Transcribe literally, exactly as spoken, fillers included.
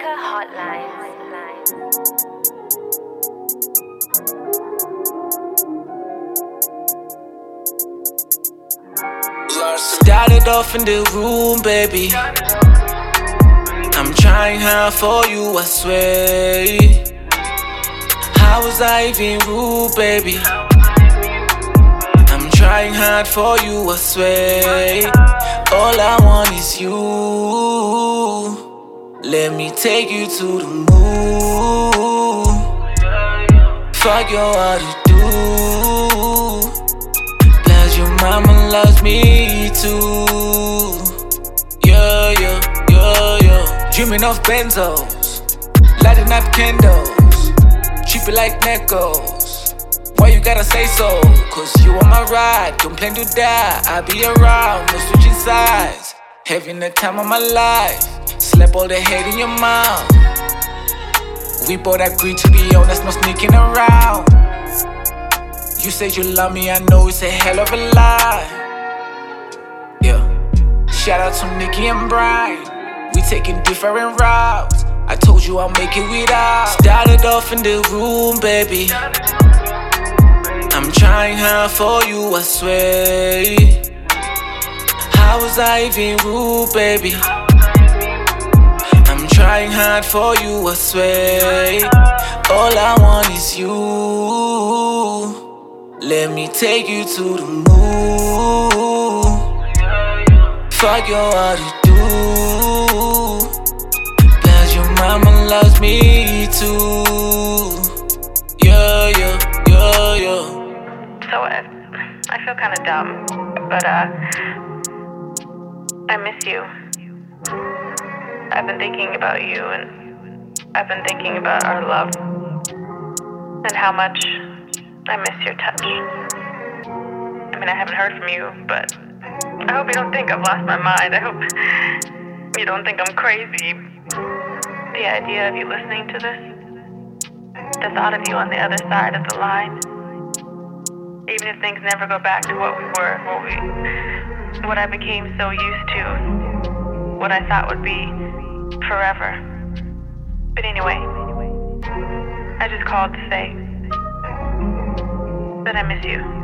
Nika Hotline. Started off in the room, baby. I'm trying hard for you, I swear. How was I even rude, baby? I'm trying hard for you, I swear. All I want is you. Let me take you to the moon. Fuck your what you do. Plus your mama loves me too. Yeah, yeah, yeah, yeah. Dreaming of benzos, lighting up candles, treat me like Neckos. Why you gotta say so? Cause you on my ride, don't plan to die. I'll be around, no switching sides. Having the time of my life, slap all the hate in your mouth. We both agreed to be honest, no sneaking around. You said you love me, I know it's a hell of a lie. Yeah. Shout out to Nicki and Brian. We taking different routes. I told you I'll make it without. Started off in the room, baby. I'm trying hard for you, I swear. How was I even rude, baby? I'm trying hard for you, I swear. All I want is you. Let me take you to the moon. Fuck your what you do. Plus your mama loves me too. Yeah, yeah, yeah, yeah. So uh, I feel kind of dumb, but uh, I miss you. I've been thinking about you, and I've been thinking about our love, and how much I miss your touch. I mean, I haven't heard from you, but I hope you don't think I've lost my mind. I hope you don't think I'm crazy. The idea of you listening to this, the thought of you on the other side of the line, even if things never go back to what we were, what we, what I became so used to, what I thought would be forever. But anyway, I just called to say that I miss you.